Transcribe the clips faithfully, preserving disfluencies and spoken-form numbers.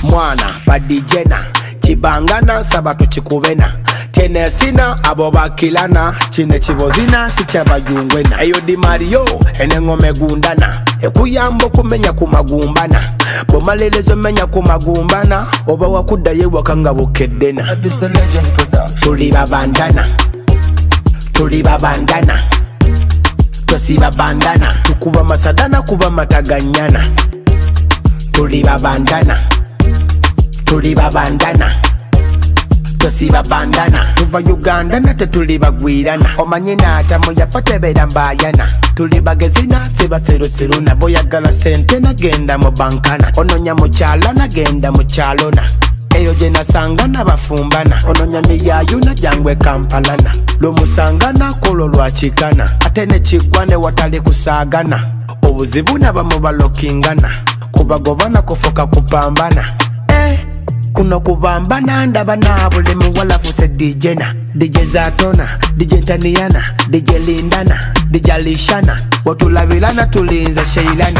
mwana badijena kibangana sabatu chikubena Tenesina abo bakilana chine chibozina sichabayungwena eyo di Mario enengome gundana ekuyambo kumenya kumagumbana bomalelezo menya kumagumbana oba wakuda ye wakanga bukedena This a legend production. Tuli babandana Tuli babandana Tosi babandana Tukuba masadana kuba mataganyana Tuli babandana Tuli babandana Tosi babandana Tuva Uganda na tetuli bagwirana Omanyina atamo yapatebera mbayana Tuli bagezina siba siru siruna Boyagala sente na genda mu bankana Ononya mu kyalo na genda mu kyalona Eyo jena sangana bafumbana Ononya miyayu na jangwe kampalana Lomusangana kolo lwachikana Atene chigwane watali kusagana Obuzibuna bamubalokingana Kubagobana kufoka kupambana Eh Kuno kubambana ndaba nabule muwala fuse D J na D J Zatona, D J Taniana, D J Lindana, D J Lishana Watulavilana tulinza sheilana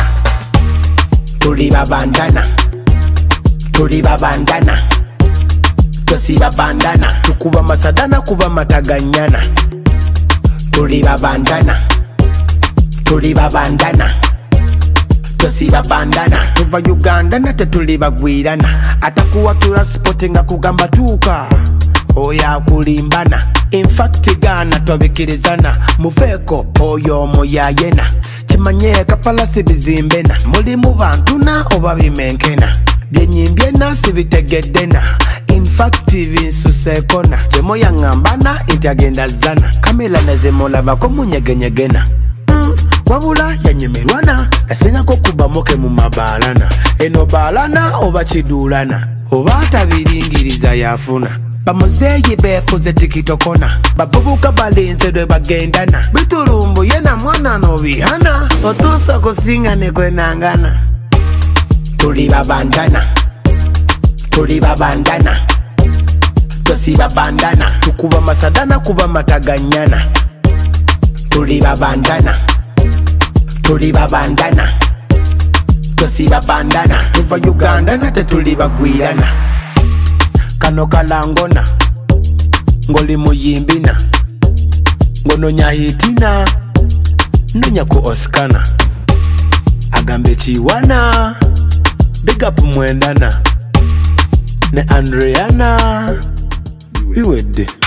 Tuli babandana Tuli babandana Tosi babandana Tukuba masadana kuba mataganyana Tuli babandana Tuli babandana Tosi babandana Tuva Uganda na tetuli bagwirana Atakuwa tura sportinga kugamba tuka Oya kulimbana In fact gana tobikirizana Muveko oyo moyayena Chimanye kapala sibizimbena Muli muvantuna oba bimenkena Byenyimbyena sibitegedena In fact vinsusekona Jemo ya ngambana intiagenda zana Kamila nezemola bako munyegenyegena Wabula yanyemerwana Asenga kukuba moke mu mabalana Eno balana oba chidulana Oba tabiringiriza yafuna Bamuzeyi befuze tikitokona Bavubuka balinze dwe bagendana Bitulumbu yena mwana no bihana Otusa kusinga nekwe nangana Tuli babandana Tuli babandana Tosi babandana Tukuba masadana kuba mataganyana Tuli babandana Tuli babandana Tosi babandana Tuva Uganda na tetuli bagwirana Kano kalangona Ngoli muyimbina Ngono nyahitina Nunya ku Oskana Agambe chiwana Big up mwendana Ne Andreana Biwede